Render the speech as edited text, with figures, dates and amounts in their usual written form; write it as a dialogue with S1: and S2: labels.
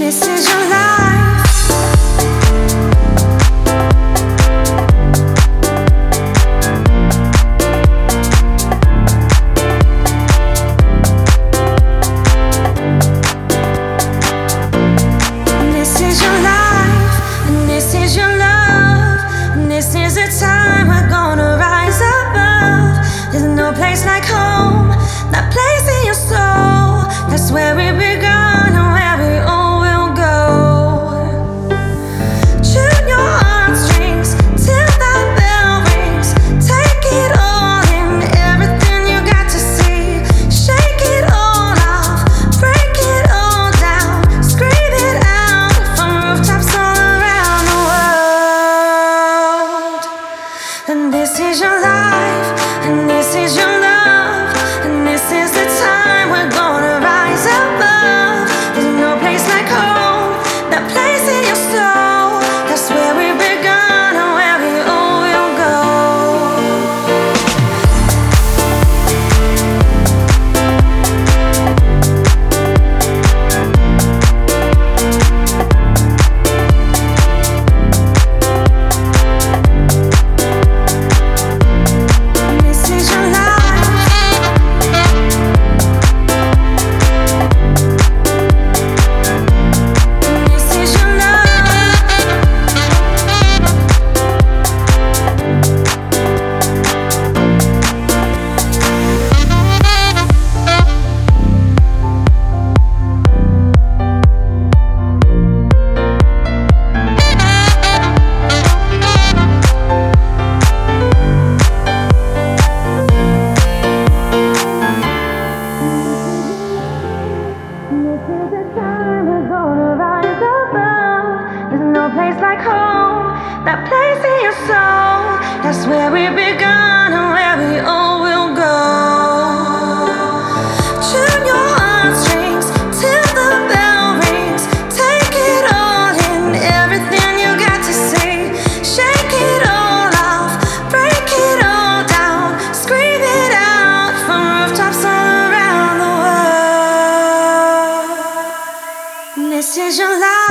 S1: This is your life. This is your life, and this is your love, and this is the time we're gonna rise above. There's no place like home, that place in your soul. That's where we begun and where we all will go. Tune your heartstrings till that bell rings. Take it all in, everything you got to see. Shake it all off, break it all down, scream it out from rooftops all around the world. And this is your life, and this is your love, and this is the time we're gonna rise above. There's no place like home, that place in your soul. That's where we begun and where we all will go. This is your life. This is your love. This is the time we're gonna rise above. There's no place like home, that place in your soul. That's where we begun and where we all will go. Tune your heartstrings till the bell rings. Take it all in, everything you got to see. Shake it all off, break it all down, scream it out from rooftops all around the world. This is your life.